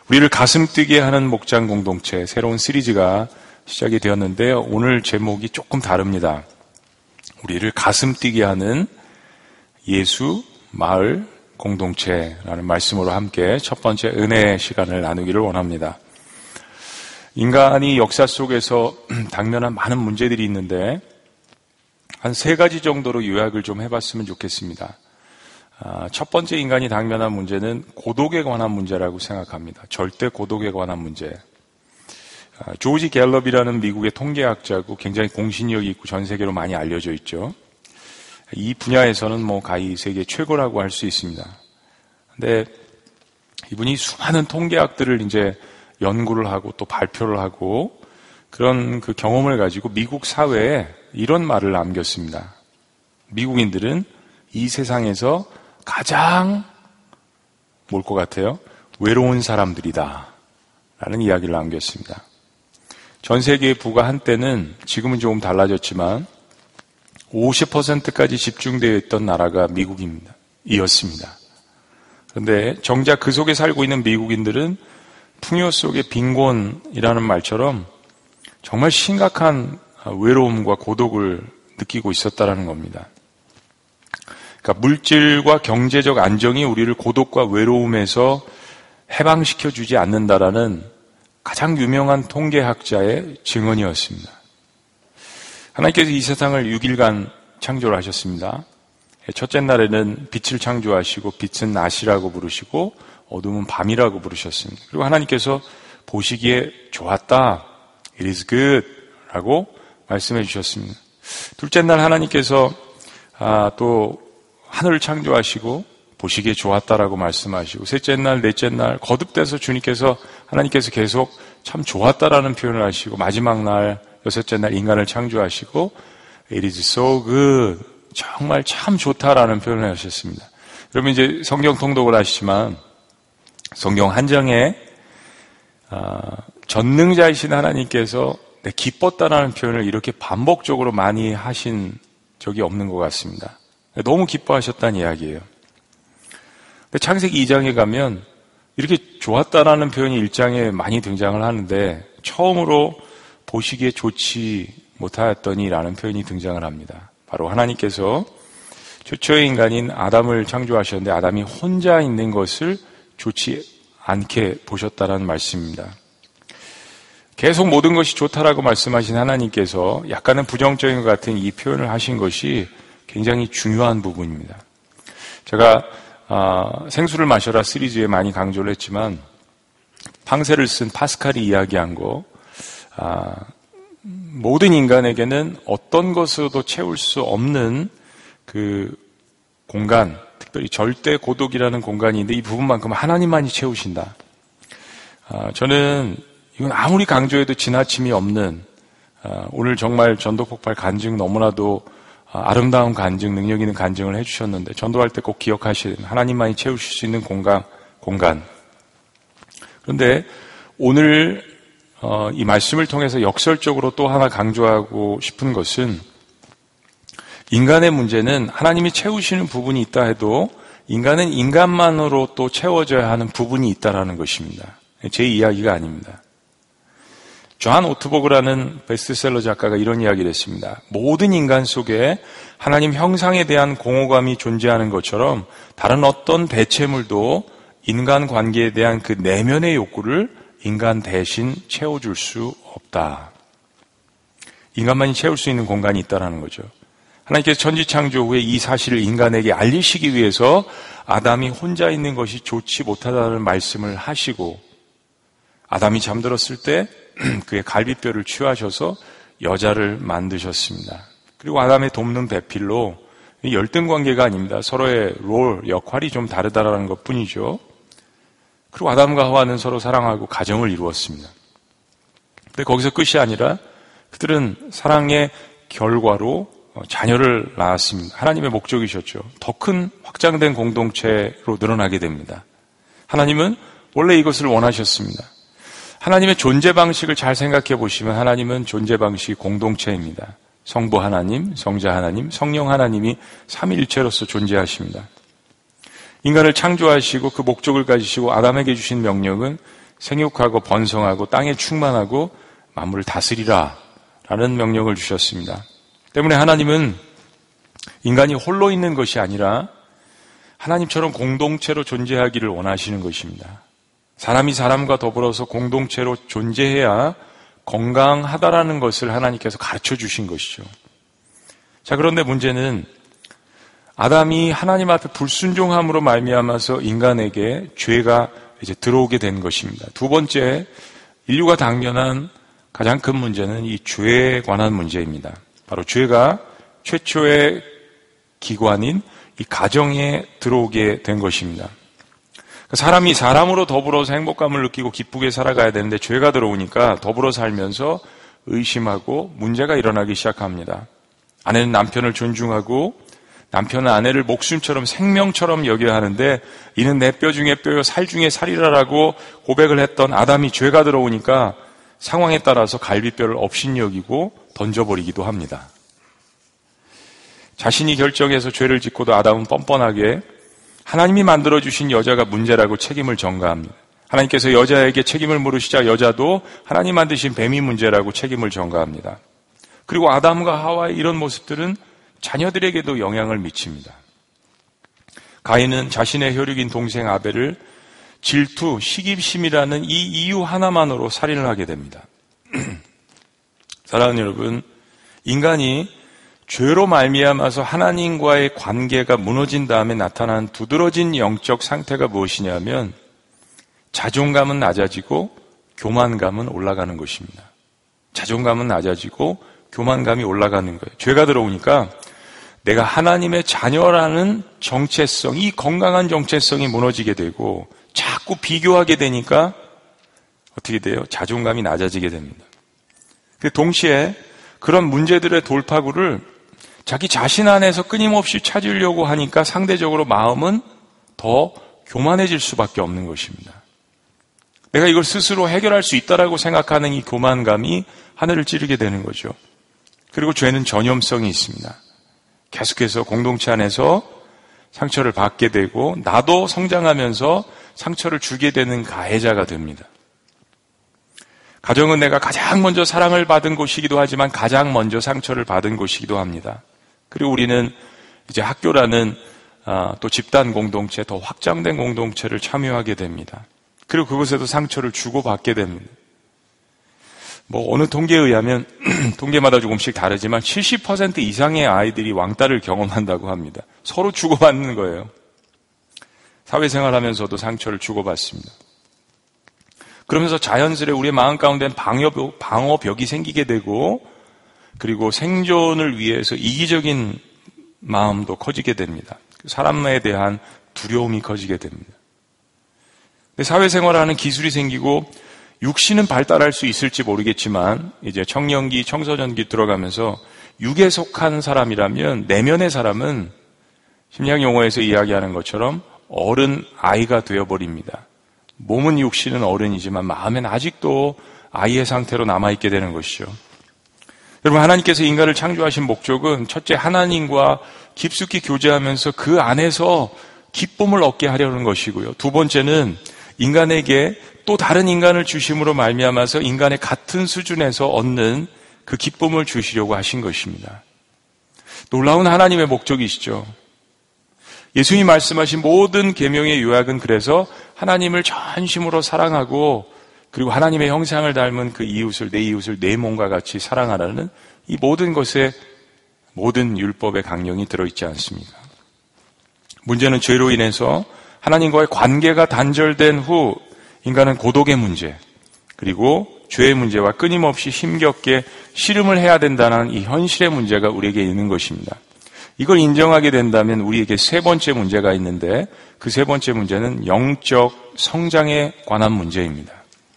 우리를 가슴 뛰게 하는 목장 공동체, 새로운 시리즈가 시작이 되었는데요. 오늘 제목이 조금 다릅니다. 우리를 가슴 뛰게 하는 예수 마을 공동체라는 말씀으로 함께 첫 번째 은혜의 시간을 나누기를 원합니다. 인간이 역사 속에서 당면한 많은 문제들이 있는데 한 3가지 정도로 요약을 좀 해봤으면 좋겠습니다. 첫 번째 인간이 당면한 문제는 고독에 관한 문제라고 생각합니다. 절대 고독에 관한 문제. 조지 갤럽이라는 미국의 통계학자고 굉장히 공신력이 있고 전 세계로 많이 알려져 있죠. 이 분야에서는 가히 세계 최고라고 할 수 있습니다. 근데 이분이 수많은 통계학들을 이제 연구를 하고 또 발표를 하고 그런 그 경험을 가지고 미국 사회에 이런 말을 남겼습니다. 미국인들은 이 세상에서 가장 뭘 것 같아요? 외로운 사람들이다 라는 이야기를 남겼습니다. 전 세계의 부가 한때는 지금은 조금 달라졌지만 50%까지 집중되어 있던 나라가 미국입니다. 이었습니다. 그런데 정작 그 속에 살고 있는 미국인들은 풍요 속의 빈곤이라는 말처럼 정말 심각한 외로움과 고독을 느끼고 있었다는 겁니다. 그러니까 물질과 경제적 안정이 우리를 고독과 외로움에서 해방시켜주지 않는다라는 가장 유명한 통계학자의 증언이었습니다. 하나님께서 이 세상을 6일간 창조를 하셨습니다. 첫째 날에는 빛을 창조하시고 빛은 낮이라고 부르시고 어둠은 밤이라고 부르셨습니다. 그리고 하나님께서 보시기에 좋았다. It is good 라고 말씀해 주셨습니다. 둘째 날 하나님께서 또 하늘을 창조하시고 보시기에 좋았다라고 말씀하시고 셋째 날, 넷째 날 거듭돼서 하나님께서 계속 참 좋았다라는 표현을 하시고 마지막 날, 여섯째 날 인간을 창조하시고 It is so good. 정말 참 좋다라는 표현을 하셨습니다. 여러분 이제 성경 통독을 하시지만 성경 한 장에 전능자이신 하나님께서 기뻤다라는 표현을 이렇게 반복적으로 많이 하신 적이 없는 것 같습니다. 너무 기뻐하셨다는 이야기예요. 근데 창세기 2장에 가면 이렇게 좋았다라는 표현이 1장에 많이 등장을 하는데 처음으로 보시기에 좋지 못하였더니라는 표현이 등장을 합니다. 바로 하나님께서 최초의 인간인 아담을 창조하셨는데 아담이 혼자 있는 것을 좋지 않게 보셨다라는 말씀입니다. 계속 모든 것이 좋다라고 말씀하신 하나님께서 약간은 부정적인 것 같은 이 표현을 하신 것이 굉장히 중요한 부분입니다. 제가 생수를 마셔라 시리즈에 많이 강조를 했지만 팡세를 쓴 파스칼이 이야기한 거 모든 인간에게는 어떤 것으로도 채울 수 없는 그 공간, 특별히 절대 고독이라는 공간이 있는데 이 부분만큼 하나님만이 채우신다. 저는 이건 아무리 강조해도 지나침이 없는 오늘 정말 전도폭발 간증 너무나도 아름다운 간증, 능력 있는 간증을 해주셨는데 전도할 때 꼭 기억하시는 하나님만이 채우실 수 있는 공간. 그런데 오늘 이 말씀을 통해서 역설적으로 또 하나 강조하고 싶은 것은 인간의 문제는 하나님이 채우시는 부분이 있다 해도 인간은 인간만으로 또 채워져야 하는 부분이 있다는 것입니다. 제 이야기가 아닙니다. 존 오트버그라는 베스트셀러 작가가 이런 이야기를 했습니다. 모든 인간 속에 하나님 형상에 대한 공허감이 존재하는 것처럼 다른 어떤 대체물도 인간 관계에 대한 그 내면의 욕구를 인간 대신 채워줄 수 없다. 인간만이 채울 수 있는 공간이 있다는 거죠. 하나님께서 천지창조 후에 이 사실을 인간에게 알리시기 위해서 아담이 혼자 있는 것이 좋지 못하다는 말씀을 하시고 아담이 잠들었을 때 그의 갈비뼈를 취하셔서 여자를 만드셨습니다. 그리고 아담의 돕는 배필로 열등 관계가 아닙니다. 서로의 역할이 좀 다르다라는 것 뿐이죠. 그리고 아담과 하와는 서로 사랑하고 가정을 이루었습니다. 근데 거기서 끝이 아니라 그들은 사랑의 결과로 자녀를 낳았습니다. 하나님의 목적이셨죠. 더 큰 확장된 공동체로 늘어나게 됩니다. 하나님은 원래 이것을 원하셨습니다. 하나님의 존재 방식을 잘 생각해 보시면 하나님은 존재 방식이 공동체입니다. 성부 하나님, 성자 하나님, 성령 하나님이 삼위일체로서 존재하십니다. 인간을 창조하시고 그 목적을 가지시고 아담에게 주신 명령은 생육하고 번성하고 땅에 충만하고 만물을 다스리라 라는 명령을 주셨습니다. 때문에 하나님은 인간이 홀로 있는 것이 아니라 하나님처럼 공동체로 존재하기를 원하시는 것입니다. 사람이 사람과 더불어서 공동체로 존재해야 건강하다라는 것을 하나님께서 가르쳐 주신 것이죠. 자, 그런데 문제는 아담이 하나님 앞에 불순종함으로 말미암아서 인간에게 죄가 이제 들어오게 된 것입니다. 두 번째, 인류가 당면한 가장 큰 문제는 이 죄에 관한 문제입니다. 바로 죄가 최초의 기관인 이 가정에 들어오게 된 것입니다. 사람이 사람으로 더불어서 행복감을 느끼고 기쁘게 살아가야 되는데 죄가 들어오니까 더불어 살면서 의심하고 문제가 일어나기 시작합니다. 아내는 남편을 존중하고 남편은 아내를 목숨처럼 생명처럼 여겨야 하는데 이는 내 뼈 중에 뼈요 살 중에 살이라라고 고백을 했던 아담이 죄가 들어오니까 상황에 따라서 갈비뼈를 업신여기고 던져버리기도 합니다. 자신이 결정해서 죄를 짓고도 아담은 뻔뻔하게 하나님이 만들어주신 여자가 문제라고 책임을 전가합니다. 하나님께서 여자에게 책임을 물으시자 여자도 하나님 만드신 뱀이 문제라고 책임을 전가합니다. 그리고 아담과 하와의 이런 모습들은 자녀들에게도 영향을 미칩니다. 가인은 자신의 혈육인 동생 아벨을 질투, 시기심이라는 이 이유 하나만으로 살인을 하게 됩니다. 사랑하는 여러분, 인간이 죄로 말미암아서 하나님과의 관계가 무너진 다음에 나타난 두드러진 영적 상태가 무엇이냐면 자존감은 낮아지고 교만감은 올라가는 것입니다. 자존감은 낮아지고 교만감이 올라가는 거예요. 죄가 들어오니까 내가 하나님의 자녀라는 정체성, 이 건강한 정체성이 무너지게 되고 자꾸 비교하게 되니까 어떻게 돼요? 자존감이 낮아지게 됩니다. 동시에 그런 문제들의 돌파구를 자기 자신 안에서 끊임없이 찾으려고 하니까 상대적으로 마음은 더 교만해질 수밖에 없는 것입니다. 내가 이걸 스스로 해결할 수 있다라고 생각하는 이 교만감이 하늘을 찌르게 되는 거죠. 그리고 죄는 전염성이 있습니다. 계속해서 공동체 안에서 상처를 받게 되고 나도 성장하면서 상처를 주게 되는 가해자가 됩니다. 가정은 내가 가장 먼저 사랑을 받은 곳이기도 하지만 가장 먼저 상처를 받은 곳이기도 합니다. 그리고 우리는 이제 학교라는 또 집단 공동체, 더 확장된 공동체를 참여하게 됩니다. 그리고 그곳에도 상처를 주고받게 됩니다. 어느 통계에 의하면 통계마다 조금씩 다르지만 70% 이상의 아이들이 왕따를 경험한다고 합니다. 서로 주고받는 거예요. 사회생활하면서도 상처를 주고받습니다. 그러면서 자연스레 우리의 마음 가운데는 방어벽이 생기게 되고 그리고 생존을 위해서 이기적인 마음도 커지게 됩니다. 사람에 대한 두려움이 커지게 됩니다. 사회생활하는 기술이 생기고 육신은 발달할 수 있을지 모르겠지만 이제 청년기, 청소년기 들어가면서 육에 속한 사람이라면 내면의 사람은 심리학 용어에서 이야기하는 것처럼 어른 아이가 되어버립니다. 몸은 육신은 어른이지만 마음엔 아직도 아이의 상태로 남아있게 되는 것이죠. 여러분, 하나님께서 인간을 창조하신 목적은 첫째 하나님과 깊숙이 교제하면서 그 안에서 기쁨을 얻게 하려는 것이고요. 두 번째는 인간에게 또 다른 인간을 주심으로 말미암아서 인간의 같은 수준에서 얻는 그 기쁨을 주시려고 하신 것입니다. 놀라운 하나님의 목적이시죠. 예수님이 말씀하신 모든 계명의 요약은 그래서 하나님을 전심으로 사랑하고 그리고 하나님의 형상을 닮은 그 이웃을 내 몸과 같이 사랑하라는 이 모든 것에 모든 율법의 강령이 들어있지 않습니까? 문제는 죄로 인해서 하나님과의 관계가 단절된 후 인간은 고독의 문제 그리고 죄의 문제와 끊임없이 힘겹게 씨름을 해야 된다는 이 현실의 문제가 우리에게 있는 것입니다. 이걸 인정하게 된다면 우리에게 세 번째 문제가 있는데 그 세 번째 문제는 영적 성장에 관한 문제입니다.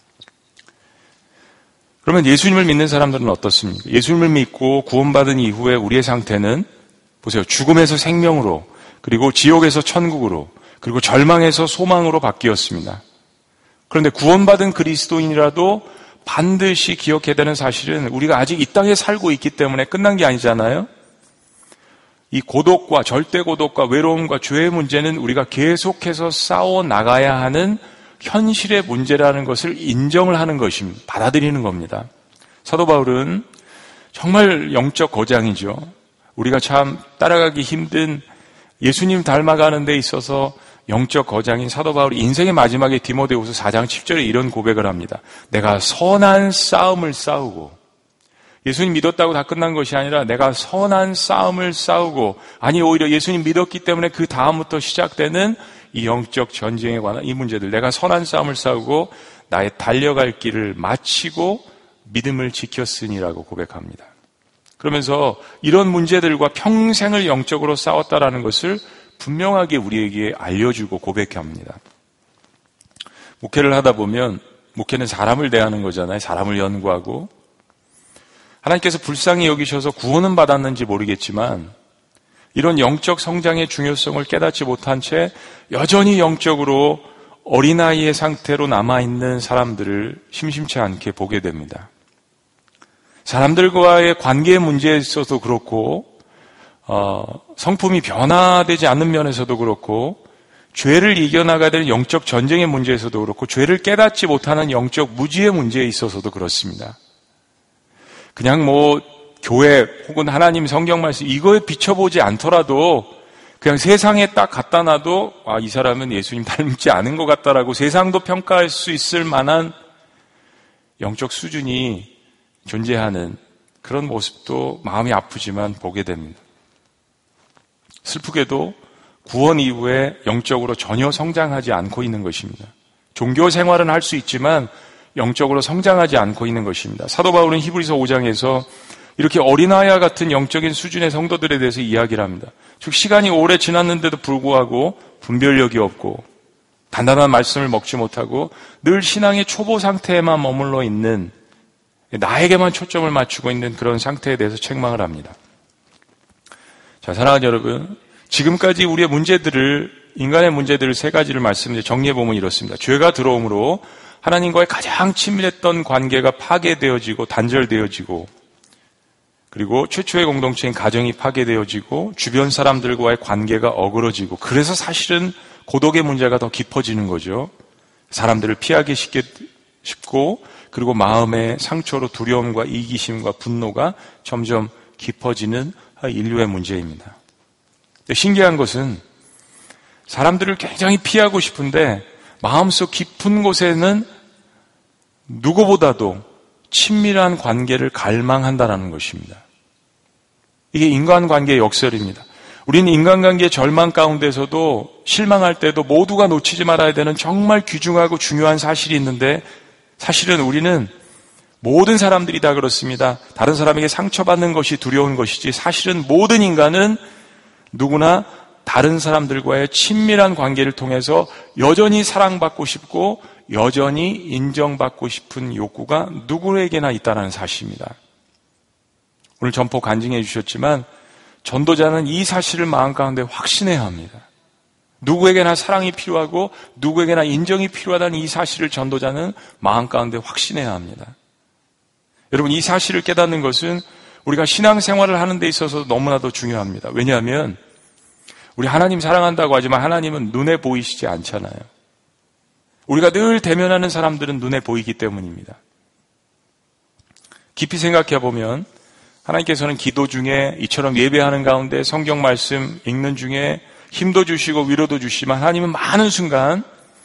그러면 예수님을 믿는 사람들은 어떻습니까? 예수님을 믿고 구원받은 이후에 우리의 상태는 보세요. 죽음에서 생명으로 그리고 지옥에서 천국으로 그리고 절망에서 소망으로 바뀌었습니다. 그런데 구원받은 그리스도인이라도 반드시 기억해야 되는 사실은 우리가 아직 이 땅에 살고 있기 때문에 끝난 게 아니잖아요. 이 고독과 절대 고독과 외로움과 죄의 문제는 우리가 계속해서 싸워 나가야 하는 현실의 문제라는 것을 인정을 하는 것입니다. 받아들이는 겁니다. 사도 바울은 정말 영적 거장이죠. 우리가 참 따라가기 힘든 예수님 닮아가는 데 있어서 영적 거장인 사도 바울이 인생의 마지막에 디모데후서 4장 7절에 이런 고백을 합니다. 내가 선한 싸움을 싸우고, 예수님 믿었다고 다 끝난 것이 아니라 내가 선한 싸움을 싸우고, 아니 오히려 예수님 믿었기 때문에 그 다음부터 시작되는 이 영적 전쟁에 관한 이 문제들, 내가 선한 싸움을 싸우고 나의 달려갈 길을 마치고 믿음을 지켰으니라고 고백합니다. 그러면서 이런 문제들과 평생을 영적으로 싸웠다라는 것을 분명하게 우리에게 알려주고 고백합니다. 목회를 하다 보면 목회는 사람을 대하는 거잖아요. 사람을 연구하고 하나님께서 불쌍히 여기셔서 구원은 받았는지 모르겠지만 이런 영적 성장의 중요성을 깨닫지 못한 채 여전히 영적으로 어린아이의 상태로 남아있는 사람들을 심심치 않게 보게 됩니다. 사람들과의 관계의 문제에 있어서도 그렇고 성품이 변화되지 않는 면에서도 그렇고 죄를 이겨나가야 되는 영적 전쟁의 문제에서도 그렇고 죄를 깨닫지 못하는 영적 무지의 문제에 있어서도 그렇습니다. 그냥 교회 혹은 하나님 성경 말씀 이거에 비춰보지 않더라도 그냥 세상에 딱 갖다 놔도 이 사람은 예수님 닮지 않은 것 같다라고 세상도 평가할 수 있을 만한 영적 수준이 존재하는 그런 모습도 마음이 아프지만 보게 됩니다. 슬프게도 구원 이후에 영적으로 전혀 성장하지 않고 있는 것입니다. 종교 생활은 할 수 있지만 영적으로 성장하지 않고 있는 것입니다. 사도 바울은 히브리서 5장에서 이렇게 어린아이와 같은 영적인 수준의 성도들에 대해서 이야기를 합니다. 즉 시간이 오래 지났는데도 불구하고 분별력이 없고 단단한 말씀을 먹지 못하고 늘 신앙의 초보 상태에만 머물러 있는, 나에게만 초점을 맞추고 있는 그런 상태에 대해서 책망을 합니다. 자, 사랑하는 여러분, 지금까지 우리의 문제들을, 인간의 문제들을 세 가지를 정리해보면 이렇습니다. 죄가 들어옴으로 하나님과의 가장 친밀했던 관계가 파괴되어지고 단절되어지고, 그리고 최초의 공동체인 가정이 파괴되어지고 주변 사람들과의 관계가 어그러지고, 그래서 사실은 고독의 문제가 더 깊어지는 거죠. 사람들을 피하기 쉽고 그리고 마음의 상처로 두려움과 이기심과 분노가 점점 깊어지는 인류의 문제입니다. 신기한 것은 사람들을 굉장히 피하고 싶은데 마음속 깊은 곳에는 누구보다도 친밀한 관계를 갈망한다는 것입니다. 이게 인간관계의 역설입니다. 우리는 인간관계의 절망 가운데서도 실망할 때도 모두가 놓치지 말아야 되는 정말 귀중하고 중요한 사실이 있는데, 사실은 우리는 모든 사람들이 다 그렇습니다. 다른 사람에게 상처받는 것이 두려운 것이지 사실은 모든 인간은 누구나 다른 사람들과의 친밀한 관계를 통해서 여전히 사랑받고 싶고 여전히 인정받고 싶은 욕구가 누구에게나 있다는 사실입니다. 오늘 전포 간증해 주셨지만 전도자는 이 사실을 마음 가운데 확신해야 합니다. 누구에게나 사랑이 필요하고 누구에게나 인정이 필요하다는 이 사실을 전도자는 마음 가운데 확신해야 합니다. 여러분, 이 사실을 깨닫는 것은 우리가 신앙생활을 하는 데 있어서 너무나도 중요합니다. 왜냐하면 우리 하나님 사랑한다고 하지만 하나님은 눈에 보이시지 않잖아요. 우리가 늘 대면하는 사람들은 눈에 보이기 때문입니다. 깊이 생각해 보면 하나님께서는 기도 중에 이처럼 예배하는 가운데 성경 말씀 읽는 중에 힘도 주시고 위로도 주시지만 하나님은 많은 순간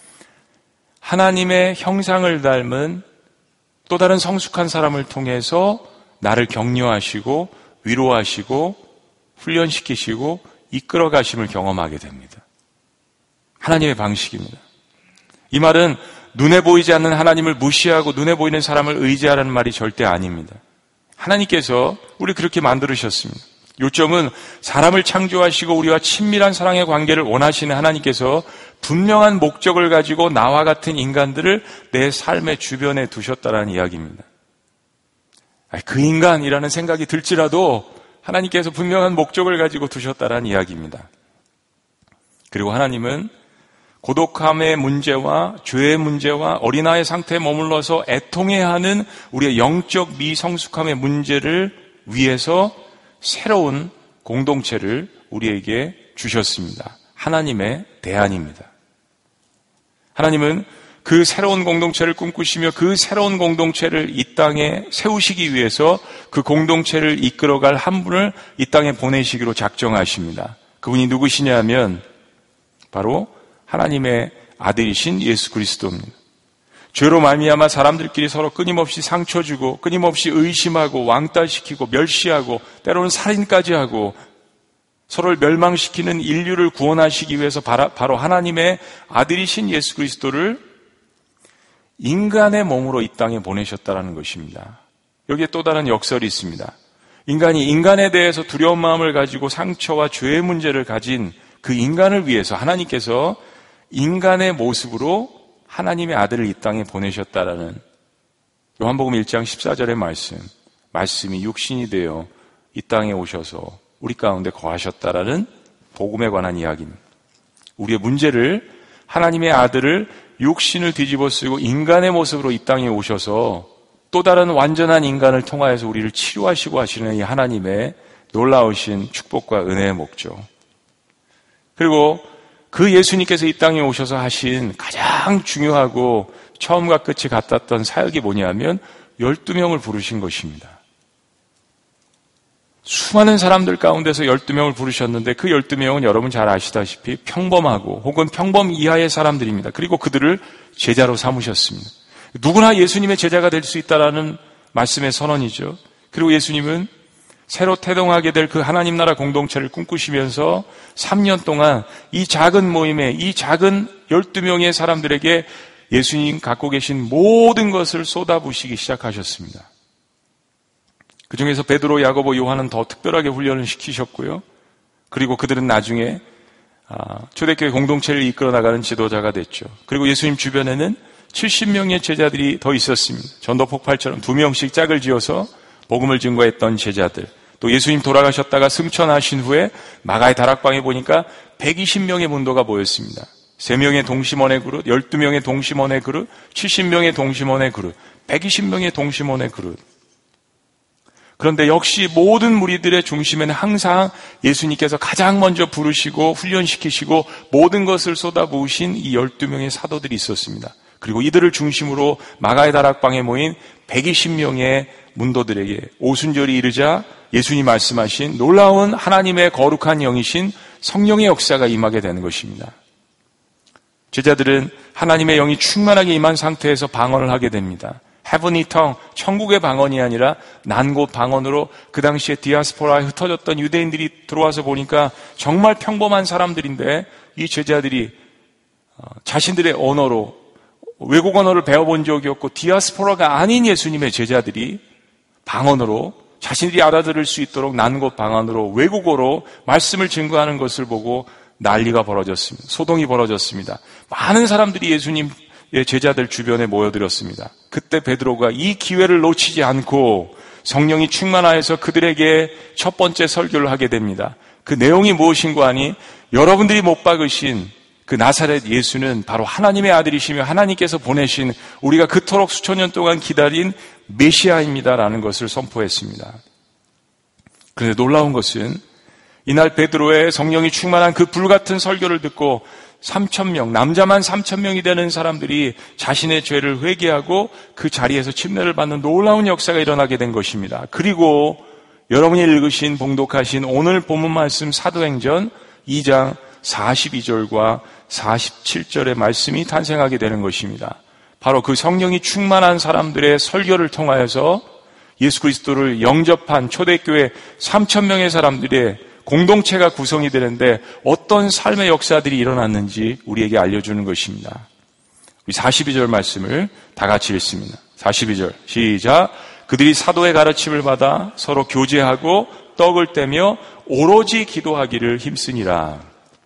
하나님의 형상을 닮은 또 다른 성숙한 사람을 통해서 나를 격려하시고 위로하시고 훈련시키시고 이끌어 가심을 경험하게 됩니다. 하나님의 방식입니다. 이 말은 눈에 보이지 않는 하나님을 무시하고 눈에 보이는 사람을 의지하라는 말이 절대 아닙니다. 하나님께서 우리 그렇게 만들으셨습니다. 요점은 사람을 창조하시고 우리와 친밀한 사랑의 관계를 원하시는 하나님께서 분명한 목적을 가지고 나와 같은 인간들을 내 삶의 주변에 두셨다는 이야기입니다. 그 인간이라는 생각이 들지라도 하나님께서 분명한 목적을 가지고 두셨다는 이야기입니다. 그리고 하나님은 고독함의 문제와 죄의 문제와 어린아이의 상태에 머물러서 애통해야 하는 우리의 영적 미성숙함의 문제를 위해서 새로운 공동체를 우리에게 주셨습니다. 하나님의 대안입니다. 하나님은 그 새로운 공동체를 꿈꾸시며 그 새로운 공동체를 이 땅에 세우시기 위해서 그 공동체를 이끌어갈 한 분을 이 땅에 보내시기로 작정하십니다. 그분이 누구시냐면 바로 하나님의 아들이신 예수 그리스도입니다. 죄로 말미암아 사람들끼리 서로 끊임없이 상처 주고 끊임없이 의심하고 왕따시키고 멸시하고 때로는 살인까지 하고 서로를 멸망시키는 인류를 구원하시기 위해서 바로 하나님의 아들이신 예수 그리스도를 인간의 몸으로 이 땅에 보내셨다는 것입니다. 여기에 또 다른 역설이 있습니다. 인간이 인간에 대해서 두려운 마음을 가지고 상처와 죄의 문제를 가진 그 인간을 위해서 하나님께서 인간의 모습으로 하나님의 아들을 이 땅에 보내셨다라는 요한복음 1장 14절의 말씀이 육신이 되어 이 땅에 오셔서 우리 가운데 거하셨다라는 복음에 관한 이야기입니다. 우리의 문제를 하나님의 아들을 육신을 뒤집어 쓰고 인간의 모습으로 이 땅에 오셔서 또 다른 완전한 인간을 통하여서 우리를 치료하시고 하시는 이 하나님의 놀라우신 축복과 은혜의 목적. 그리고 그 예수님께서 이 땅에 오셔서 하신 가장 중요하고 처음과 끝이 같았던 사역이 뭐냐면 12명을 부르신 것입니다. 수많은 사람들 가운데서 12명을 부르셨는데 그 12명은 여러분 잘 아시다시피 평범하고 혹은 평범 이하의 사람들입니다. 그리고 그들을 제자로 삼으셨습니다. 누구나 예수님의 제자가 될 수 있다라는 말씀의 선언이죠. 그리고 예수님은 새로 태동하게 될 그 하나님 나라 공동체를 꿈꾸시면서 3년 동안 이 작은 모임에 이 작은 12명의 사람들에게 예수님 갖고 계신 모든 것을 쏟아부으시기 시작하셨습니다. 그 중에서 베드로, 야고보, 요한은 더 특별하게 훈련을 시키셨고요. 그리고 그들은 나중에 초대교회 공동체를 이끌어 나가는 지도자가 됐죠. 그리고 예수님 주변에는 70명의 제자들이 더 있었습니다. 전도 폭발처럼 2명씩 짝을 지어서 복음을 증거했던 제자들. 또 예수님 돌아가셨다가 승천하신 후에 마가의 다락방에 보니까 120명의 문도가 모였습니다. 3명의 동심원의 그릇, 12명의 동심원의 그릇, 70명의 동심원의 그릇, 120명의 동심원의 그릇. 그런데 역시 모든 무리들의 중심에는 항상 예수님께서 가장 먼저 부르시고 훈련시키시고 모든 것을 쏟아부으신 이 12명의 사도들이 있었습니다. 그리고 이들을 중심으로 마가의 다락방에 모인 120명의 문도들에게 오순절이 이르자 예수님 말씀하신 놀라운 하나님의 거룩한 영이신 성령의 역사가 임하게 되는 것입니다. 제자들은 하나님의 영이 충만하게 임한 상태에서 방언을 하게 됩니다. Heavenly tongue, 천국의 방언이 아니라 난곳 방언으로 그 당시에 디아스포라에 흩어졌던 유대인들이 들어와서 보니까 정말 평범한 사람들인데 이 제자들이 자신들의 언어로 외국 언어를 배워본 적이 없고 디아스포라가 아닌 예수님의 제자들이 방언으로 자신들이 알아들을 수 있도록 난곳 방언으로 외국어로 말씀을 증거하는 것을 보고 난리가 벌어졌습니다. 소동이 벌어졌습니다. 많은 사람들이 예수님의 제자들 주변에 모여들었습니다. 그때 베드로가 이 기회를 놓치지 않고 성령이 충만하여서 그들에게 첫 번째 설교를 하게 됩니다. 그 내용이 무엇인가 하니 여러분들이 못 박으신 그 나사렛 예수는 바로 하나님의 아들이시며 하나님께서 보내신 우리가 그토록 수천 년 동안 기다린 메시아입니다라는 것을 선포했습니다. 그런데 놀라운 것은 이날 베드로의 성령이 충만한 그 불같은 설교를 듣고 3,000명, 남자만 3,000명이 되는 사람들이 자신의 죄를 회개하고 그 자리에서 침례를 받는 놀라운 역사가 일어나게 된 것입니다. 그리고 여러분이 읽으신 봉독하신 오늘 본문 말씀 사도행전 2장 42절과 47절의 말씀이 탄생하게 되는 것입니다. 바로 그 성령이 충만한 사람들의 설교를 통하여서 예수 그리스도를 영접한 초대교회 3,000명의 사람들의 공동체가 구성이 되는데 어떤 삶의 역사들이 일어났는지 우리에게 알려주는 것입니다. 우리 42절 말씀을 다 같이 읽습니다. 42절 시작. 그들이 사도의 가르침을 받아 서로 교제하고 떡을 떼며 오로지 기도하기를 힘쓰니라.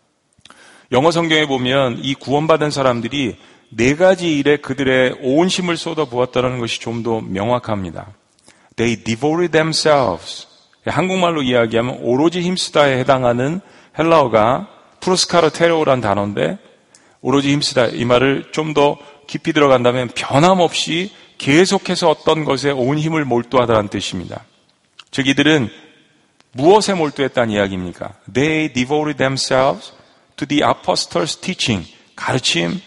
영어 성경에 보면 이 구원받은 사람들이 4가지 일에 그들의 온 힘을 쏟아부었다는 것이 좀 더 명확합니다. They devoted themselves. 한국말로 이야기하면 오로지 힘쓰다에 해당하는 헬라어가 프로스카르테로라는 단어인데 오로지 힘쓰다 이 말을 좀 더 깊이 들어간다면 변함없이 계속해서 어떤 것에 온 힘을 몰두하다는 뜻입니다. 즉 이들은 무엇에 몰두했다는 이야기입니까? They devoted themselves to the apostles' teaching, 가르침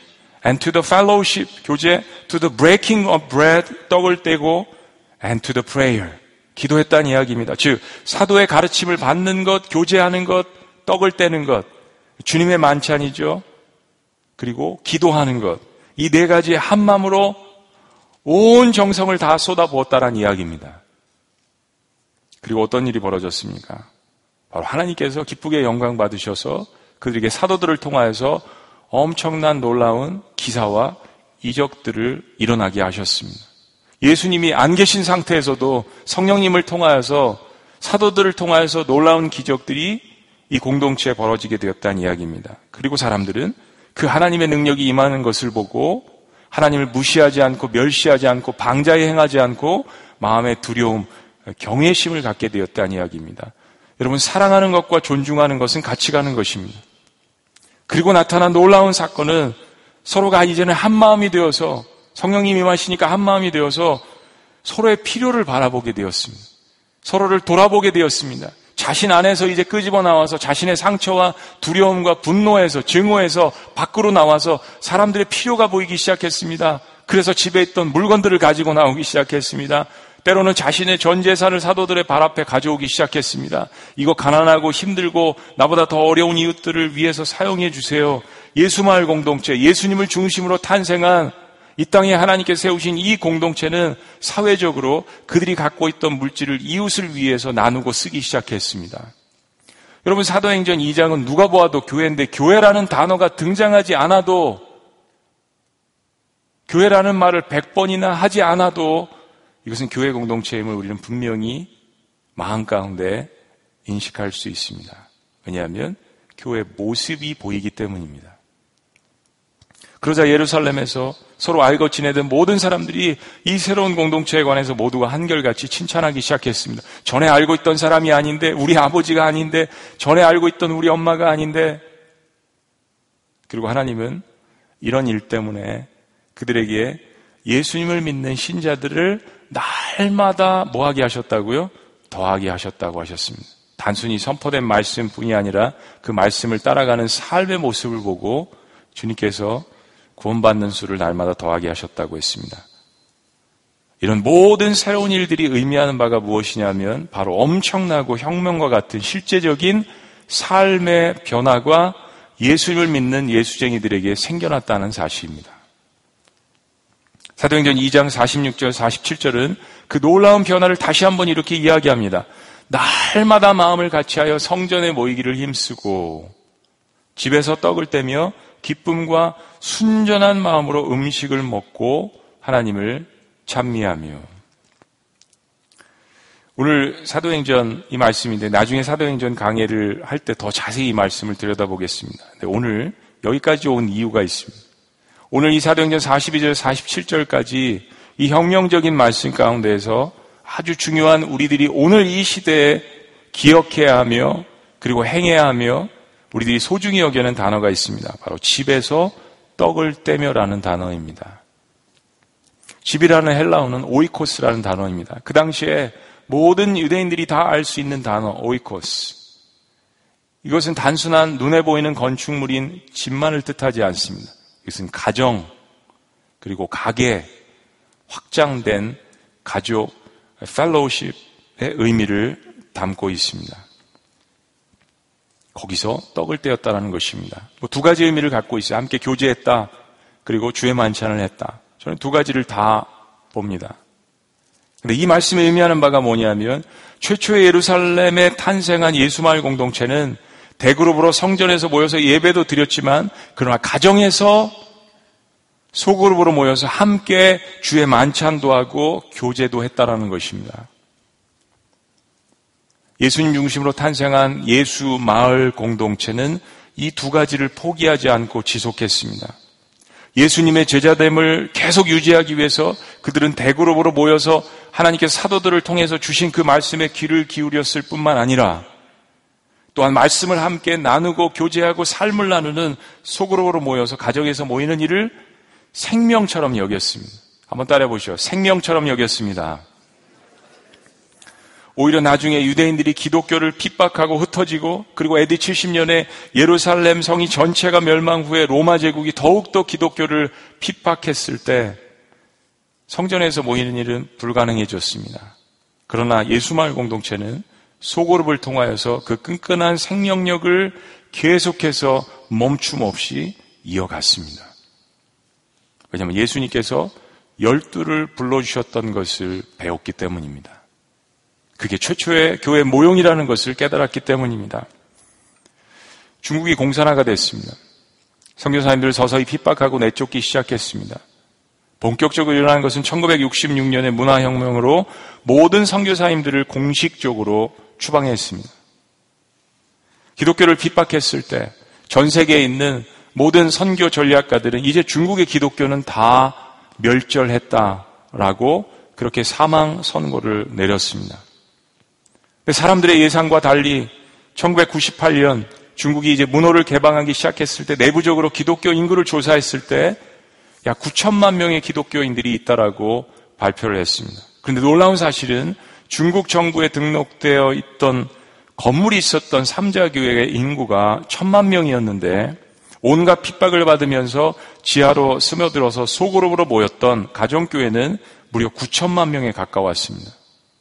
and to the fellowship, 교제, to the breaking of bread, 떡을 떼고, and to the prayer, 기도했다는 이야기입니다. 즉, 사도의 가르침을 받는 것, 교제하는 것, 떡을 떼는 것, 주님의 만찬이죠. 그리고 기도하는 것, 이 네 가지의 한 마음으로 온 정성을 다 쏟아부었다는 이야기입니다. 그리고 어떤 일이 벌어졌습니까? 바로 하나님께서 기쁘게 영광 받으셔서 그들에게 사도들을 통하여서 엄청난 놀라운 기사와 이적들을 일어나게 하셨습니다. 예수님이 안 계신 상태에서도 성령님을 통하여서 사도들을 통하여서 놀라운 기적들이 이 공동체에 벌어지게 되었다는 이야기입니다. 그리고 사람들은 그 하나님의 능력이 임하는 것을 보고 하나님을 무시하지 않고 멸시하지 않고 방자에 행하지 않고 마음의 두려움, 경외심을 갖게 되었다는 이야기입니다. 여러분, 사랑하는 것과 존중하는 것은 같이 가는 것입니다. 그리고 나타난 놀라운 사건은 서로가 이제는 한 마음이 되어서 성령님이 임하시니까 한 마음이 되어서 서로의 필요를 바라보게 되었습니다. 서로를 돌아보게 되었습니다. 자신 안에서 이제 끄집어 나와서 자신의 상처와 두려움과 분노에서 증오에서 밖으로 나와서 사람들의 필요가 보이기 시작했습니다. 그래서 집에 있던 물건들을 가지고 나오기 시작했습니다. 때로는 자신의 전 재산을 사도들의 발 앞에 가져오기 시작했습니다. 이거 가난하고 힘들고 나보다 더 어려운 이웃들을 위해서 사용해 주세요. 예수마을 공동체, 예수님을 중심으로 탄생한 이 땅에 하나님께 세우신 이 공동체는 사회적으로 그들이 갖고 있던 물질을 이웃을 위해서 나누고 쓰기 시작했습니다. 여러분, 사도행전 2장은 누가 보아도 교회인데 교회라는 단어가 등장하지 않아도, 교회라는 말을 100번이나 하지 않아도 이것은 교회 공동체임을 우리는 분명히 마음 가운데 인식할 수 있습니다. 왜냐하면 교회 모습이 보이기 때문입니다. 그러자 예루살렘에서 서로 알고 지내던 모든 사람들이 이 새로운 공동체에 관해서 모두가 한결같이 칭찬하기 시작했습니다. 전에 알고 있던 사람이 아닌데, 우리 아버지가 아닌데, 전에 알고 있던 우리 엄마가 아닌데. 그리고 하나님은 이런 일 때문에 그들에게 예수님을 믿는 신자들을 날마다 뭐하게 하셨다고요? 더하게 하셨다고 하셨습니다. 단순히 선포된 말씀뿐이 아니라 그 말씀을 따라가는 삶의 모습을 보고 주님께서 구원받는 수를 날마다 더하게 하셨다고 했습니다. 이런 모든 새로운 일들이 의미하는 바가 무엇이냐면 바로 엄청나고 혁명과 같은 실제적인 삶의 변화가 예수님을 믿는 예수쟁이들에게 생겨났다는 사실입니다. 사도행전 2장 46절 47절은 그 놀라운 변화를 다시 한번 이렇게 이야기합니다. 날마다 마음을 같이하여 성전에 모이기를 힘쓰고 집에서 떡을 떼며 기쁨과 순전한 마음으로 음식을 먹고 하나님을 찬미하며. 오늘 사도행전 이 말씀인데 나중에 사도행전 강해를 할 때 더 자세히 이 말씀을 들여다보겠습니다. 근데 오늘 여기까지 온 이유가 있습니다. 오늘 이 사도행전 42절 47절까지 이 혁명적인 말씀 가운데에서 아주 중요한 우리들이 오늘 이 시대에 기억해야 하며 그리고 행해야 하며 우리들이 소중히 여기는 단어가 있습니다. 바로 집에서 떡을 떼며라는 단어입니다. 집이라는 헬라어는 오이코스라는 단어입니다. 그 당시에 모든 유대인들이 다 알 수 있는 단어 오이코스. 이것은 단순한 눈에 보이는 건축물인 집만을 뜻하지 않습니다. 이것은 가정, 그리고 가게, 확장된 가족, 펠로우십의 의미를 담고 있습니다. 거기서 떡을 떼었다는 것입니다. 두 가지 의미를 갖고 있어요. 함께 교제했다, 그리고 주의 만찬을 했다. 저는 두 가지를 다 봅니다. 근데 이 말씀이 의미하는 바가 뭐냐면 최초의 예루살렘에 탄생한 예수마을 공동체는 대그룹으로 성전에서 모여서 예배도 드렸지만 그러나 가정에서 소그룹으로 모여서 함께 주의 만찬도 하고 교제도 했다라는 것입니다. 예수님 중심으로 탄생한 예수 마을 공동체는 이 두 가지를 포기하지 않고 지속했습니다. 예수님의 제자됨을 계속 유지하기 위해서 그들은 대그룹으로 모여서 하나님께서 사도들을 통해서 주신 그 말씀에 귀를 기울였을 뿐만 아니라 또한 말씀을 함께 나누고 교제하고 삶을 나누는 소그룹으로 모여서 가정에서 모이는 일을 생명처럼 여겼습니다. 한번 따라해 보시죠. 생명처럼 여겼습니다. 오히려 나중에 유대인들이 기독교를 핍박하고 흩어지고 그리고 AD 70년에 예루살렘 성이 전체가 멸망 후에 로마 제국이 더욱더 기독교를 핍박했을 때 성전에서 모이는 일은 불가능해졌습니다. 그러나 예수마을 공동체는 소그룹을 통하여서 그 끈끈한 생명력을 계속해서 멈춤 없이 이어갔습니다. 왜냐하면 예수님께서 12를 불러주셨던 것을 배웠기 때문입니다. 그게 최초의 교회 모형이라는 것을 깨달았기 때문입니다. 중국이 공산화가 됐습니다. 선교사님들을 서서히 핍박하고 내쫓기 시작했습니다. 본격적으로 일어난 것은 1966년의 문화혁명으로 모든 선교사님들을 공식적으로 추방했습니다. 기독교를 핍박했을 때 전 세계에 있는 모든 선교 전략가들은 이제 중국의 기독교는 다 멸절했다라고 그렇게 사망 선고를 내렸습니다. 사람들의 예상과 달리 1998년 중국이 이제 문호를 개방하기 시작했을 때 내부적으로 기독교 인구를 조사했을 때 약 9천만 명의 기독교인들이 있다라고 발표를 했습니다. 그런데 놀라운 사실은 중국 정부에 등록되어 있던 건물이 있었던 삼자교회의 인구가 1,000만 명이었는데 온갖 핍박을 받으면서 지하로 스며들어서 소그룹으로 모였던 가정교회는 무려 9천만 명에 가까웠습니다.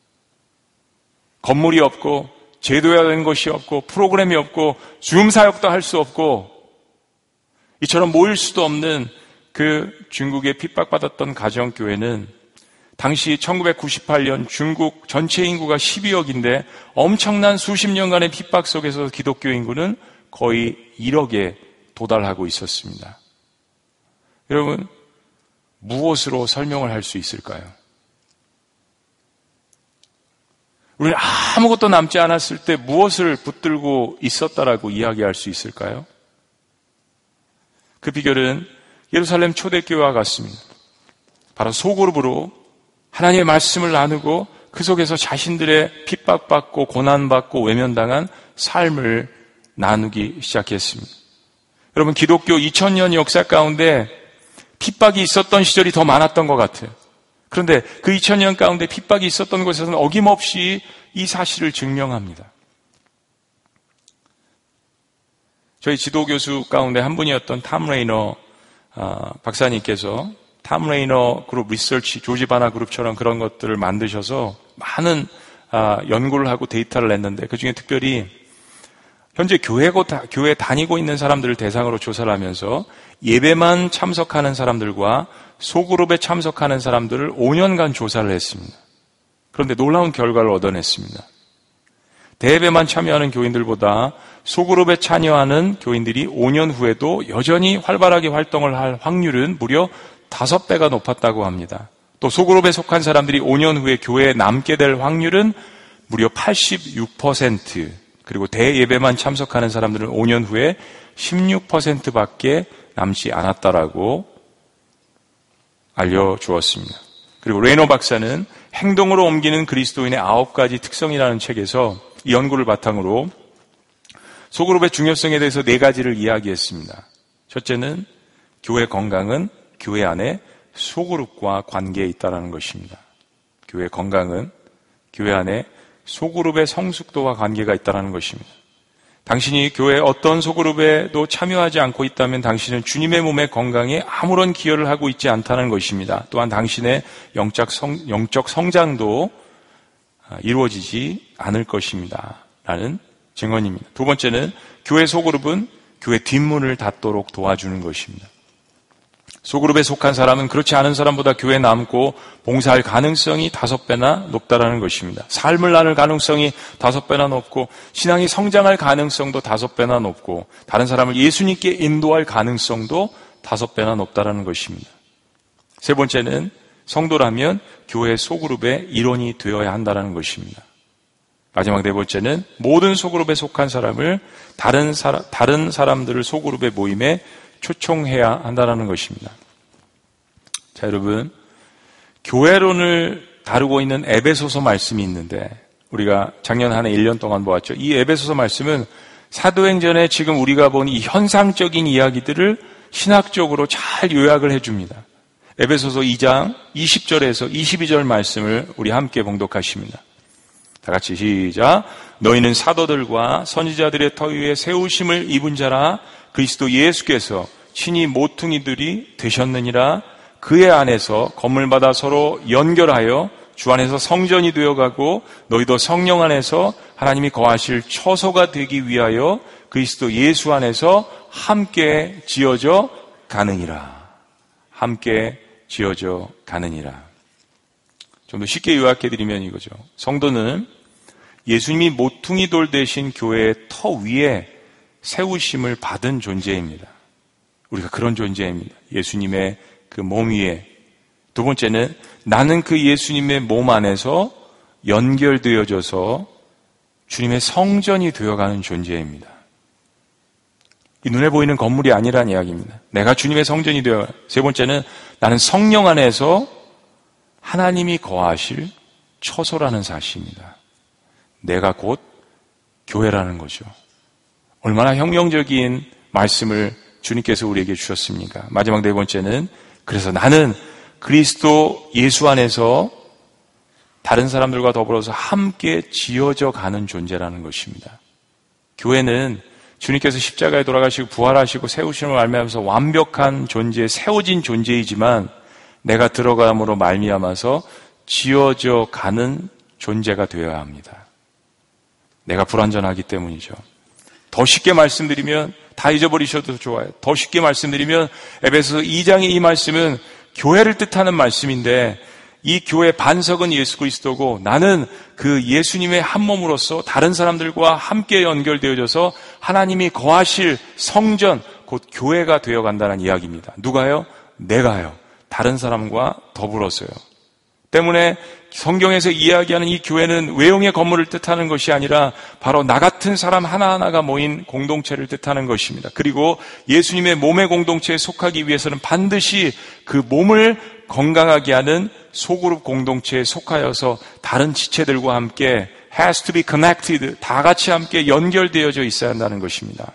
건물이 없고 제도해야 되는 것이 없고 프로그램이 없고 줌 사역도 할 수 없고 이처럼 모일 수도 없는 그 중국에 핍박받았던 가정교회는 당시 1998년 중국 전체 인구가 12억인데 엄청난 수십 년간의 핍박 속에서 기독교 인구는 거의 1억에 도달하고 있었습니다. 여러분, 무엇으로 설명을 할 수 있을까요? 우리는 아무것도 남지 않았을 때 무엇을 붙들고 있었다라고 이야기할 수 있을까요? 그 비결은 예루살렘 초대교회와 같습니다. 바로 소그룹으로 하나님의 말씀을 나누고 그 속에서 자신들의 핍박받고 고난받고 외면당한 삶을 나누기 시작했습니다. 여러분, 기독교 2000년 역사 가운데 핍박이 있었던 시절이 더 많았던 것 같아요. 그런데 그 2000년 가운데 핍박이 있었던 곳에서는 어김없이 이 사실을 증명합니다. 저희 지도교수 가운데 한 분이었던 탐 레이너 박사님께서 탐 레이너 그룹 리서치, 조지 바나 그룹처럼 그런 것들을 만드셔서 많은 연구를 하고 데이터를 냈는데 그중에 특별히 현재 교회 다니고 있는 사람들을 대상으로 조사를 하면서 예배만 참석하는 사람들과 소그룹에 참석하는 사람들을 5년간 조사를 했습니다. 그런데 놀라운 결과를 얻어냈습니다. 대예배만 참여하는 교인들보다 소그룹에 참여하는 교인들이 5년 후에도 여전히 활발하게 활동을 할 확률은 무려 5배가 높았다고 합니다. 또 소그룹에 속한 사람들이 5년 후에 교회에 남게 될 확률은 무려 86%, 그리고 대예배만 참석하는 사람들은 5년 후에 16%밖에 남지 않았다라고 알려주었습니다. 그리고 레이너 박사는 행동으로 옮기는 그리스도인의 9가지 특성이라는 책에서 이 연구를 바탕으로 소그룹의 중요성에 대해서 4가지를 이야기했습니다. 첫째는 교회 건강은 교회 안에 소그룹과 관계에 있다는 것입니다. 교회 건강은 교회 안에 소그룹의 성숙도와 관계가 있다는 것입니다. 당신이 교회 어떤 소그룹에도 참여하지 않고 있다면 당신은 주님의 몸의 건강에 아무런 기여를 하고 있지 않다는 것입니다. 또한 당신의 영적 성장도 이루어지지 않을 것입니다. 라는 증언입니다. 두 번째는 교회 소그룹은 교회 뒷문을 닫도록 도와주는 것입니다. 소그룹에 속한 사람은 그렇지 않은 사람보다 교회에 남고 봉사할 가능성이 5배나 높다라는 것입니다. 삶을 나눌 가능성이 5배나 높고 신앙이 성장할 가능성도 5배나 높고 다른 사람을 예수님께 인도할 가능성도 5배나 높다라는 것입니다. 세 번째는 성도라면 교회 소그룹의 일원이 되어야 한다는 것입니다. 마지막 네 번째는 모든 소그룹에 속한 사람을 다른 사람들을 소그룹의 모임에 초청해야 한다는 것입니다. 자, 여러분, 교회론을 다루고 있는 에베소서 말씀이 있는데 우리가 작년 한 해 1년 동안 보았죠. 이 에베소서 말씀은 사도행전에 지금 우리가 본 이 현상적인 이야기들을 신학적으로 잘 요약을 해줍니다. 에베소서 2장 20절에서 22절 말씀을 우리 함께 봉독하십니다. 다 같이 시작. 너희는 사도들과 선지자들의 터 위에 세우심을 입은 자라. 그리스도 예수께서 친히 모퉁이들이 되셨느니라. 그의 안에서 건물 받아 서로 연결하여 주 안에서 성전이 되어가고 너희도 성령 안에서 하나님이 거하실 처소가 되기 위하여 그리스도 예수 안에서 함께 지어져 가느니라. 함께 지어져 가느니라. 좀 더 쉽게 요약해드리면 이거죠. 성도는 예수님이 모퉁이 돌 대신 교회의 터 위에 세우심을 받은 존재입니다. 우리가 그런 존재입니다. 예수님의 그 몸 위에. 두 번째는 나는 그 예수님의 몸 안에서 연결되어져서 주님의 성전이 되어가는 존재입니다. 이 눈에 보이는 건물이 아니란 이야기입니다. 내가 주님의 성전이 되어. 세 번째는 나는 성령 안에서 하나님이 거하실 처소라는 사실입니다. 내가 곧 교회라는 거죠. 얼마나 혁명적인 말씀을 주님께서 우리에게 주셨습니까? 마지막 네 번째는 그래서 나는 그리스도 예수 안에서 다른 사람들과 더불어서 함께 지어져 가는 존재라는 것입니다. 교회는 주님께서 십자가에 돌아가시고 부활하시고 세우심을 말미암아서 완벽한 존재, 세워진 존재이지만 내가 들어감으로 말미암아서 지어져 가는 존재가 되어야 합니다. 내가 불완전하기 때문이죠. 더 쉽게 말씀드리면 다 잊어버리셔도 좋아요. 더 쉽게 말씀드리면 에베소서 2장의 이 말씀은 교회를 뜻하는 말씀인데 이 교회 반석은 예수 그리스도고 나는 그 예수님의 한 몸으로서 다른 사람들과 함께 연결되어져서 하나님이 거하실 성전, 곧 교회가 되어간다는 이야기입니다. 누가요? 내가요. 다른 사람과 더불어서요. 때문에 성경에서 이야기하는 이 교회는 외형의 건물을 뜻하는 것이 아니라 바로 나 같은 사람 하나하나가 모인 공동체를 뜻하는 것입니다. 그리고 예수님의 몸의 공동체에 속하기 위해서는 반드시 그 몸을 건강하게 하는 소그룹 공동체에 속하여서 다른 지체들과 함께 has to be connected, 다 같이 함께 연결되어져 있어야 한다는 것입니다.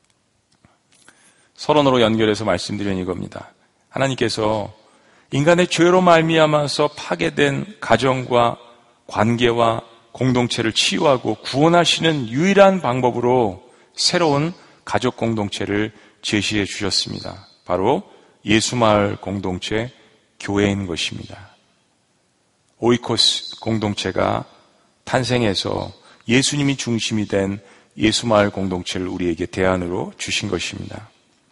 서론으로 연결해서 말씀드리는 이겁니다. 하나님께서 인간의 죄로 말미암아서 파괴된 가정과 관계와 공동체를 치유하고 구원하시는 유일한 방법으로 새로운 가족 공동체를 제시해 주셨습니다. 바로 예수마을 공동체, 교회인 것입니다. 오이코스 공동체가 탄생해서 예수님이 중심이 된 예수마을 공동체를 우리에게 대안으로 주신 것입니다.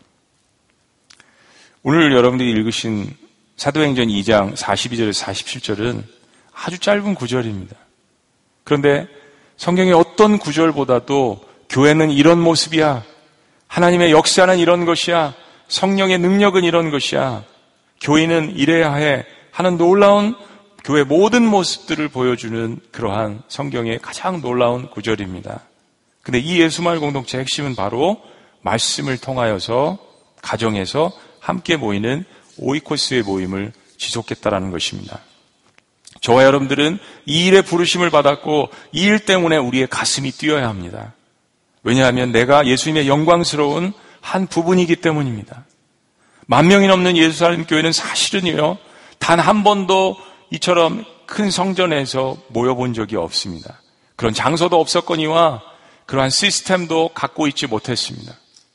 오늘 여러분들이 읽으신 사도행전 2장 42절에서 47절은 아주 짧은 구절입니다. 그런데 성경의 어떤 구절보다도 교회는 이런 모습이야. 하나님의 역사는 이런 것이야. 성령의 능력은 이런 것이야. 교회는 이래야 해 하는 놀라운 교회 모든 모습들을 보여주는 그러한 성경의 가장 놀라운 구절입니다. 그런데 이 예수마을 공동체의 핵심은 바로 말씀을 통하여서 가정에서 함께 모이는 오이코스의 모임을 지속했다라는 것입니다. 저와 여러분들은 이 일에 부르심을 받았고 이 일 때문에 우리의 가슴이 뛰어야 합니다. 왜냐하면 내가 예수님의 영광스러운 한 부분이기 때문입니다. 10,000명이 넘는 예루살렘 교회는 사실은요, 단 한 번도 이처럼 큰 성전에서 모여본 적이 없습니다. 그런 장소도 없었거니와 그러한 시스템도 갖고 있지 못했습니다.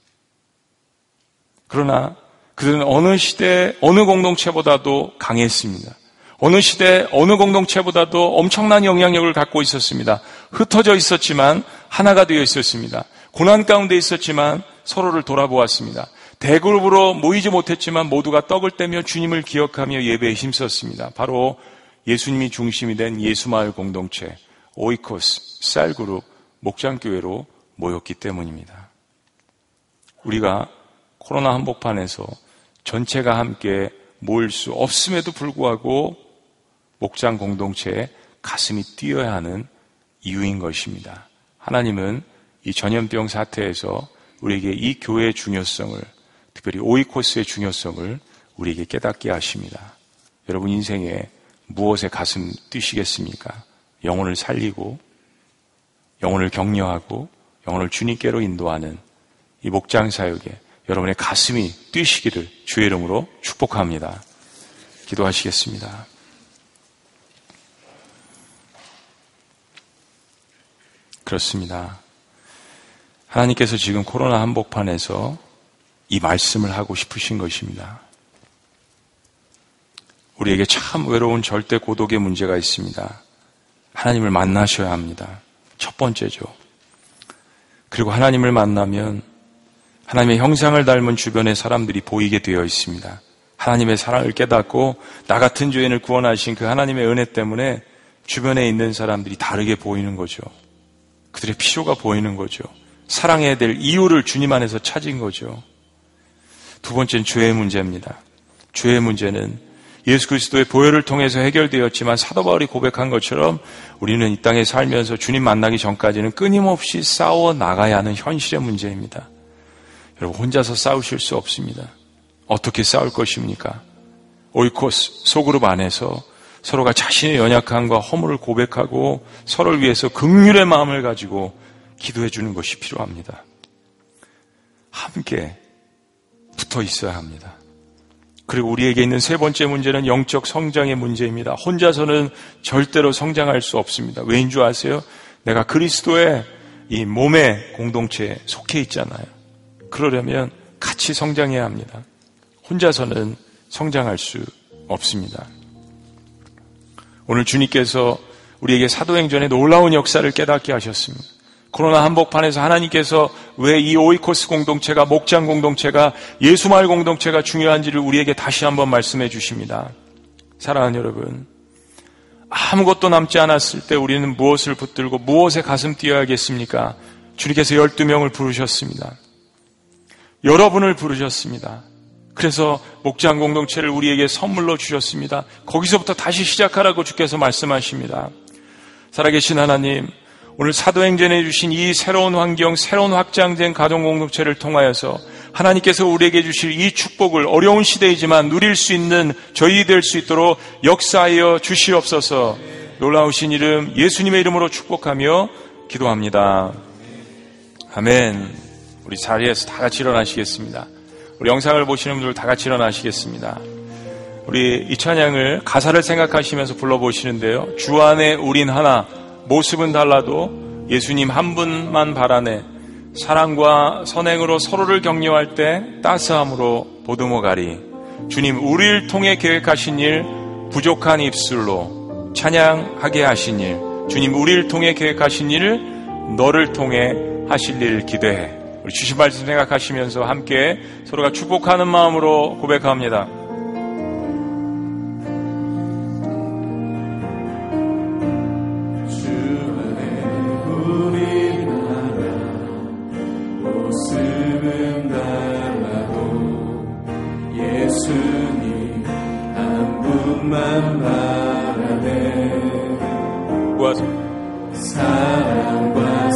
그러나 그들은 어느 시대, 어느 공동체보다도 강했습니다. 어느 시대, 어느 공동체보다도 엄청난 영향력을 갖고 있었습니다. 흩어져 있었지만 하나가 되어 있었습니다. 고난 가운데 있었지만 서로를 돌아보았습니다. 대그룹으로 모이지 못했지만 모두가 떡을 떼며 주님을 기억하며 예배에 힘썼습니다. 바로 예수님이 중심이 된 예수마을 공동체, 오이코스, 쌀그룹, 목장교회로 모였기 때문입니다. 우리가 코로나 한복판에서 전체가 함께 모일 수 없음에도 불구하고 목장 공동체에 가슴이 뛰어야 하는 이유인 것입니다. 하나님은 이 전염병 사태에서 우리에게 이 교회의 중요성을, 특별히 오이코스의 중요성을 우리에게 깨닫게 하십니다. 여러분 인생에 무엇에 가슴 뛰시겠습니까? 영혼을 살리고 영혼을 격려하고 영혼을 주님께로 인도하는 이 목장 사역에 여러분의 가슴이 뛰시기를 주의 이름으로 축복합니다. 기도하시겠습니다. 그렇습니다. 하나님께서 지금 코로나 한복판에서 이 말씀을 하고 싶으신 것입니다. 우리에게 참 외로운 절대 고독의 문제가 있습니다. 하나님을 만나셔야 합니다. 첫 번째죠. 그리고 하나님을 만나면 하나님의 형상을 닮은 주변의 사람들이 보이게 되어 있습니다. 하나님의 사랑을 깨닫고 나 같은 죄인을 구원하신 그 하나님의 은혜 때문에 주변에 있는 사람들이 다르게 보이는 거죠. 그들의 필요가 보이는 거죠. 사랑해야 될 이유를 주님 안에서 찾은 거죠. 두 번째는 죄의 문제입니다. 죄의 문제는 예수 그리스도의 보혈을 통해서 해결되었지만 사도 바울이 고백한 것처럼 우리는 이 땅에 살면서 주님 만나기 전까지는 끊임없이 싸워 나가야 하는 현실의 문제입니다. 여러분, 혼자서 싸우실 수 없습니다. 어떻게 싸울 것입니까? 오이코스 소그룹 안에서 서로가 자신의 연약함과 허물을 고백하고 서로를 위해서 긍휼의 마음을 가지고 기도해 주는 것이 필요합니다. 함께 붙어 있어야 합니다. 그리고 우리에게 있는 세 번째 문제는 영적 성장의 문제입니다. 혼자서는 절대로 성장할 수 없습니다. 왜인 줄 아세요? 내가 그리스도의 이 몸의 공동체에 속해 있잖아요. 그러려면 같이 성장해야 합니다. 혼자서는 성장할 수 없습니다. 오늘 주님께서 우리에게 사도행전의 놀라운 역사를 깨닫게 하셨습니다. 코로나 한복판에서 하나님께서 왜 이 오이코스 공동체가, 목장 공동체가, 예수마을 공동체가 중요한지를 우리에게 다시 한번 말씀해 주십니다. 사랑하는 여러분, 아무것도 남지 않았을 때 우리는 무엇을 붙들고 무엇에 가슴 뛰어야겠습니까? 주님께서 12명을 부르셨습니다. 여러분을 부르셨습니다. 그래서 목장 공동체를 우리에게 선물로 주셨습니다. 거기서부터 다시 시작하라고 주께서 말씀하십니다. 살아계신 하나님, 오늘 사도행전에 주신 이 새로운 환경, 새로운 확장된 가정공동체를 통하여서 하나님께서 우리에게 주실 이 축복을 어려운 시대이지만 누릴 수 있는 저희 될 수 있도록 역사하여 주시옵소서. 놀라우신 이름 예수님의 이름으로 축복하며 기도합니다. 아멘. 우리 자리에서 다 같이 일어나시겠습니다. 우리 영상을 보시는 분들 다 같이 일어나시겠습니다. 우리 이 찬양을 가사를 생각하시면서 불러보시는데요. 주 안에 우린 하나, 모습은 달라도 예수님 한 분만 바라네. 사랑과 선행으로 서로를 격려할 때 따스함으로 보듬어가리. 주님, 우리를 통해 계획하신 일, 부족한 입술로 찬양하게 하신 일. 주님, 우리를 통해 계획하신 일을 너를 통해 하실 일 기대해. 우리 주신 말씀 생각하시면서 함께 서로가 축복하는 마음으로 고백합니다. 사랑과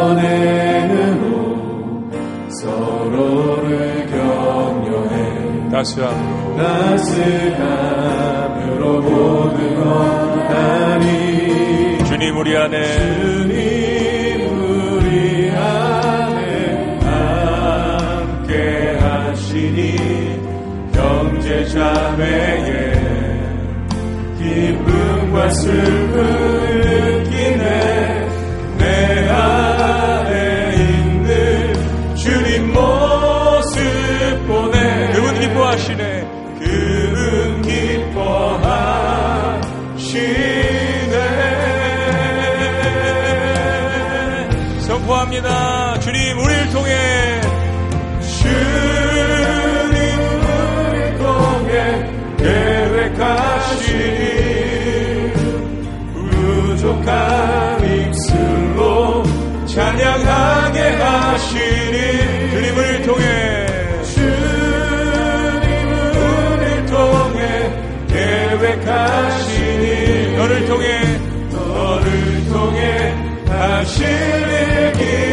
선행으로 서로를 격려해 따스함으로 보듬어가니 주님 우리 안에 함께 하시니 형제 자매의 기쁨과 슬픔을 느끼네. 내 안에 있는 주님 모습 보내. 그분 기뻐하시네. 그분 기뻐하시네. 선포합니다. 주님 우리를 통해 우리를 통해 계획하시니 부족한 입술로 찬양하게 하시니 주님을 통해 주님을 통해 계획하시니 너를 통해 하실 일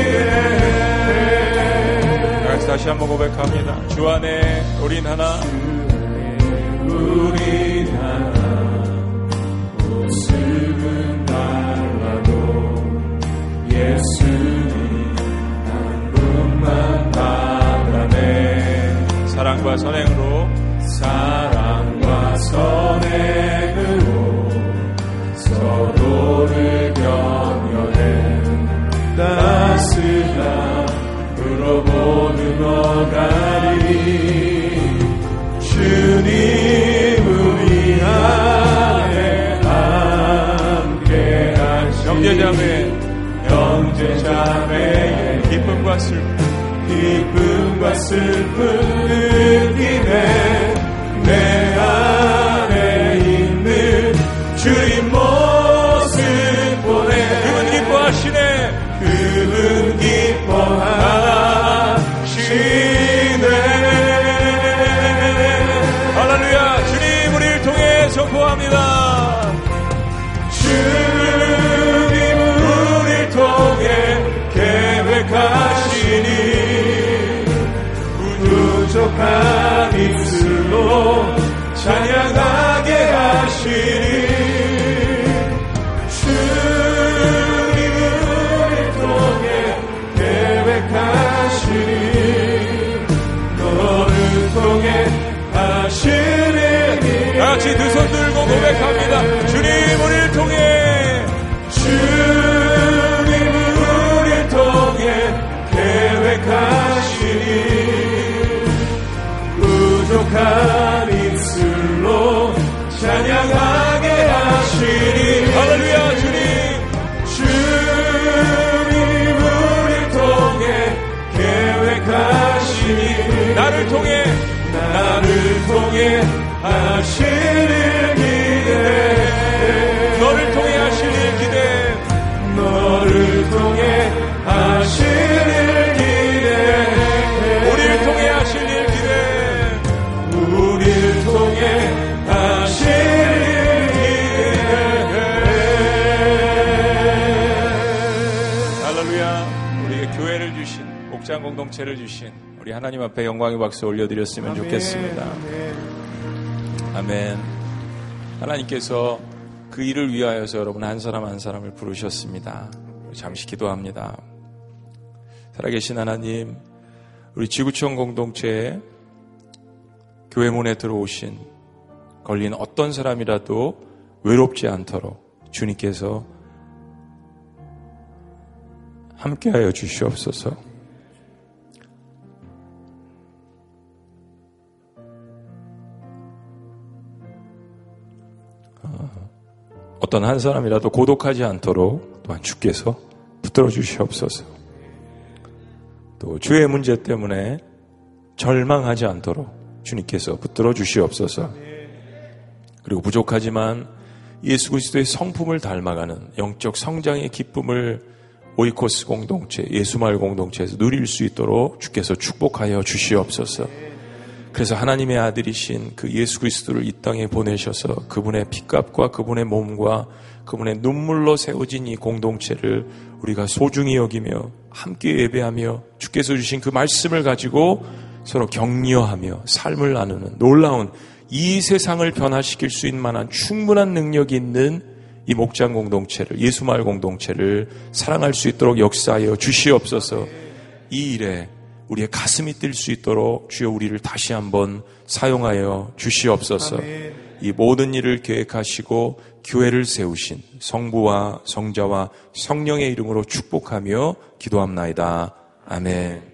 기대해. 다시 한번 고백합니다. 주 안에 우린 하나, 우린 하나, 모습은 달라도 예수님 한 분만 바라네. 사랑과 선행으로 서로를 격려해 형제자매의 기쁨과 슬픔 느끼네. 내 안에 있는 주님 모습 보네. 그분 기뻐하시네. 그분 기뻐하시네. 할렐루야. 주님 우리를 통해 선포합니다. 주님 우리를 통해 계획하시니 부족한 입술로 찬양하게 하시니. 주님 우리를 통해 계획하시니 너를 통해 하시니. 다같이 두 손 들고 고백합니다. 주님 우리를 통해, 주님 우리를 통해 계획하시니 부족한 입술로 찬양하게 하시니. 할렐루야. 주님 우리를 통해 계획하시니 나를 통해 하시는 기대. 너를 통해 하시는 기대. 너를 통해 하시는 기대. 우리를 통해 하시는 기대. 우리를 통해 하시는 기대. 할렐루야. 우리에게 교회를 주신, 목장 공동체를 주신 우리 하나님 앞에 영광의 박수 올려드렸으면 좋겠습니다. 아멘. 하나님께서 그 일을 위하여서 여러분 한 사람 한 사람을 부르셨습니다. 잠시 기도합니다. 살아계신 하나님, 우리 지구촌 공동체에 교회 문에 들어오신 걸린 어떤 사람이라도 외롭지 않도록 주님께서 함께하여 주시옵소서. 어떤 한 사람이라도 고독하지 않도록 또한 주께서 붙들어 주시옵소서. 또 주의 문제 때문에 절망하지 않도록 주님께서 붙들어 주시옵소서. 그리고 부족하지만 예수 그리스도의 성품을 닮아가는 영적 성장의 기쁨을 오이코스 공동체, 예수마을 공동체에서 누릴 수 있도록 주께서 축복하여 주시옵소서. 그래서 하나님의 아들이신 그 예수 그리스도를 이 땅에 보내셔서 그분의 피값과 그분의 몸과 그분의 눈물로 세워진 이 공동체를 우리가 소중히 여기며 함께 예배하며 주께서 주신 그 말씀을 가지고 서로 격려하며 삶을 나누는 놀라운 이 세상을 변화시킬 수 있는 만한 충분한 능력이 있는 이 목장 공동체를, 예수마을 공동체를 사랑할 수 있도록 역사하여 주시옵소서. 이 일에 우리의 가슴이 뛸 수 있도록 주여 우리를 다시 한번 사용하여 주시옵소서. 이 모든 일을 계획하시고 교회를 세우신 성부와 성자와 성령의 이름으로 축복하며 기도합나이다. 아멘.